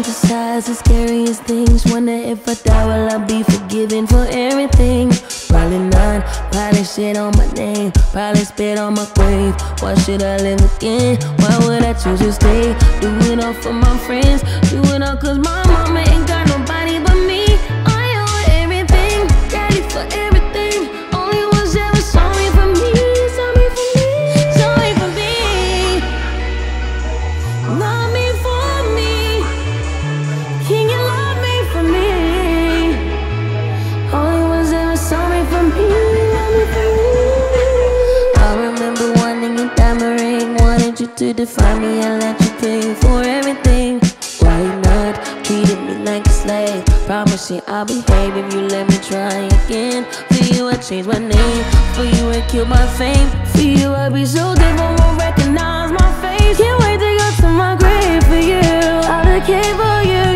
fantasize the scariest things. Wonder if I die, will I be forgiven for everything? Probably not, probably shit on my name, probably spit on my grave. Why should I live again? Why would I choose to stay? Do it all for my friends, do it all cause my mama ain't got nobody but me. I owe everything, daddy for everything. Only ones ever sorry for me, sorry for me, sorry for me. Love me for me, can you love me for me? Only ones ever sorry for me, love me for me. I remember wanting a diamond ring, wanted you to define me and let you pay for everything. Why not treated me like a slave? Promise you I'll behave if you let me try again. For you I changed my name, for you I killed my fame. For you I'd be so different, won't recognize my face. Can't wait to go to my grave for you, I'll decay for you.